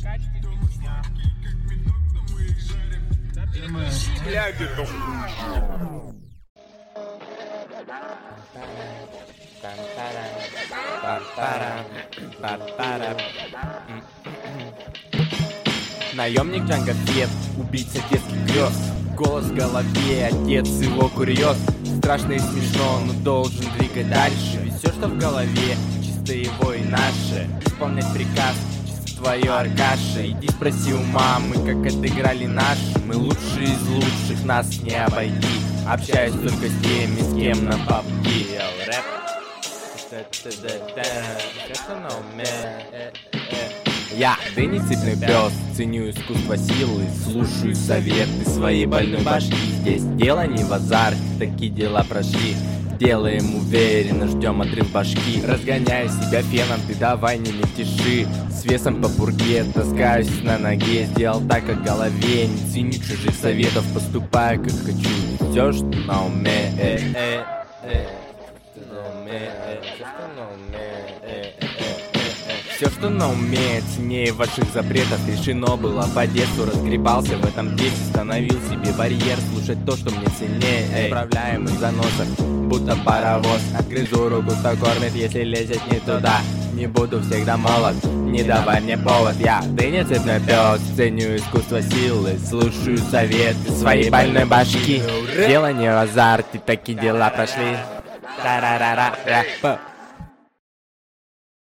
Наемник Джанго Фет, убийца детских грез. Голос в голове, отец его курьез. Страшно и смешно, но должен двигать дальше. Ведь все, что в голове, чисто его и наше. Исполнять приказ, чисто твое, Аркаша. Иди спроси у мамы, как отыграли наши. Мы лучшие из лучших, нас не обойти. Общаюсь только с теми, с кем на бабки. Рэп. Я, Дэнни Цепной Пес, ценю искусство силы, слушаю советы своей больной башки. Здесь дело не в азарте, такие дела прошли. Делаем уверенно, ждем отрыв башки. Разгоняю себя феном, ты давай не мельтеши. С весом по пурге, таскаюсь на ноге. Сделал так, как в голове, не ценю чужих советов. Поступаю, как хочу, все, что на уме. Все, что на уме, ценнее ваших запретов. Решено было по детству, разгребался в этом детстве. Становил себе барьер, слушать то, что мне сильнее. Управляем из заносов, будто паровоз. Отгрызу руку, что кормит, если лезет не туда. Не буду всегда молод, не давай мне повод. Я, ты не Цепной Пес, ценю искусство силы. Слушаю советы своей больной башки. Дело не в азарте, такие дела прошли. Та-ра-ра-ра-ра.